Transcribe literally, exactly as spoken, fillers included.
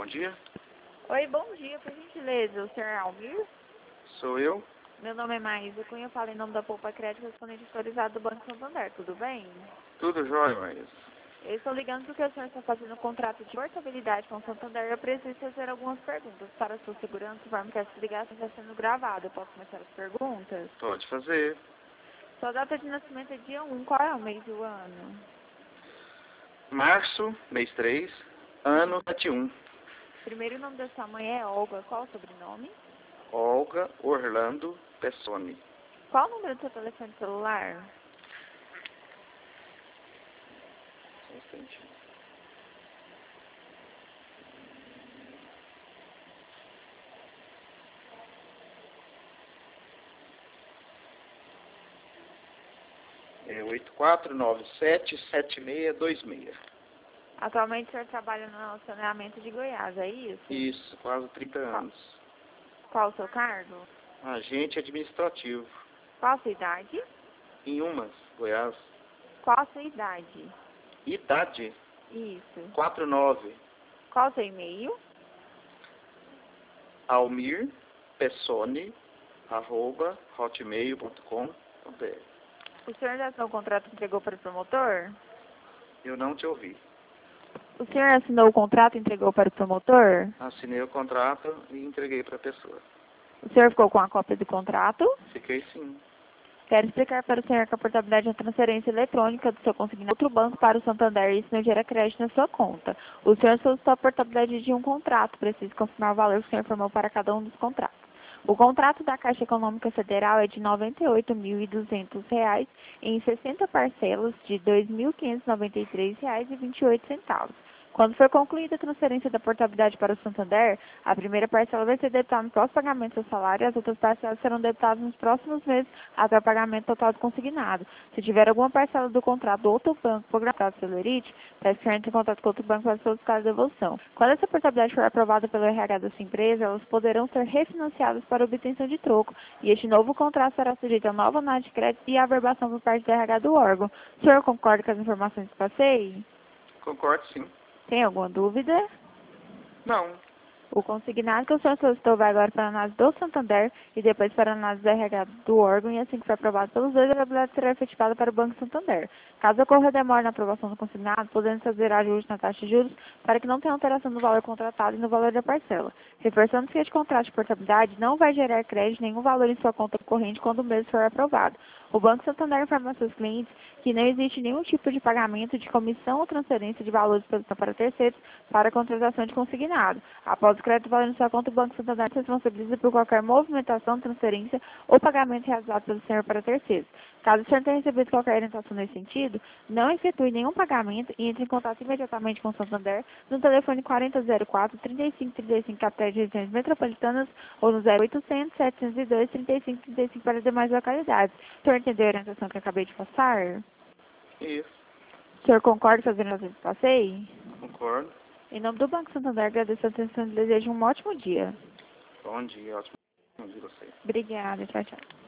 Bom dia. Oi, bom dia, por gentileza, o senhor Almir? Sou eu. Meu nome é Maísa Cunha, eu falo em nome da Poupa Crédito, respondente autorizado do Banco Santander, tudo bem? Tudo jóia, Maísa. Eu estou ligando porque o senhor está fazendo um contrato de portabilidade com o Santander e eu preciso fazer algumas perguntas. Para a sua segurança, informe que essa ligação está sendo gravada. Eu posso começar as perguntas? Pode fazer. Sua data de nascimento é dia um, qual é o mês e o ano? Março, mês três, ano sete um. Primeiro nome da sua mãe é Olga, qual o sobrenome? Olga Orlando Pessoni. Qual o número do seu telefone celular? Só um instantinho. É oito quatro nove sete sete seis dois seis. Atualmente o senhor trabalha no saneamento de Goiás, é isso? Isso, quase trinta anos. Qual o seu cargo? Agente administrativo. Qual a sua idade? Em Umas, Goiás. Qual a sua idade? Idade, Isso. quatro nove. Qual o seu e-mail? Almir Pessoni, arroba, hotmail ponto com ponto br. O senhor já assinou o contrato que entregou para o promotor? Eu não te ouvi. O senhor assinou o contrato e entregou para o promotor? Assinei o contrato e entreguei para a pessoa. O senhor ficou com a cópia do contrato? Fiquei sim. Quero explicar para o senhor que a portabilidade é a transferência eletrônica do seu consignado outro banco para o Santander e isso não gera crédito na sua conta. O senhor solicitou a portabilidade de um contrato. Preciso confirmar o valor que o senhor informou para cada um dos contratos. O contrato da Caixa Econômica Federal é de noventa e oito mil e duzentos reais em sessenta parcelas de dois mil quinhentos e noventa e três reais e vinte e oito centavos. Quando for concluída a transferência da portabilidade para o Santander, a primeira parcela vai ser debitada no próximo pagamento do salário e as outras parcelas serão debitadas nos próximos meses até o pagamento total do consignado. Se tiver alguma parcela do contrato do outro banco programado pelo Elite, peço que entre em contato com outro banco para solicitar a devolução. Quando essa portabilidade for aprovada pelo R H da sua empresa, elas poderão ser refinanciadas para obtenção de troco e este novo contrato será sujeito a nova análise de crédito e averbação por parte do R H do órgão. O senhor concorda com as informações que passei? Concordo sim. Tem alguma dúvida? Não. O consignado que o senhor solicitou vai agora para a análise do Santander e depois para a análise do R H do órgão e assim que for aprovado pelos dois, a portabilidade será efetivada para o Banco Santander. Caso ocorra demora na aprovação do consignado, podendo fazer ajuste na taxa de juros para que não tenha alteração no valor contratado e no valor da parcela. Reforçando que este contrato de portabilidade não vai gerar crédito nenhum valor em sua conta corrente quando o mesmo for aprovado. O Banco Santander informa aos seus clientes que não existe nenhum tipo de pagamento de comissão ou transferência de valores para terceiros para a contratação de consignado. Após o crédito valendo em sua conta, o Banco Santander se responsabiliza por qualquer movimentação, transferência ou pagamento realizado pelo senhor para terceiros. Caso o senhor tenha recebido qualquer orientação nesse sentido, não efetue nenhum pagamento e entre em contato imediatamente com o Santander no telefone quarenta zero quatro, trinta e cinco trinta e cinco, capitais de regiões metropolitanas ou no zero oitocentos, setecentos e dois, trinta e cinco trinta e cinco para as demais localidades. O senhor entendeu a orientação que eu acabei de passar? Isso. O senhor concorda com as orientações que passei? Concordo. Em nome do Banco Santander, agradeço a atenção e desejo um ótimo dia. Bom dia. Ótimo dia a você. Obrigada. Tchau, tchau.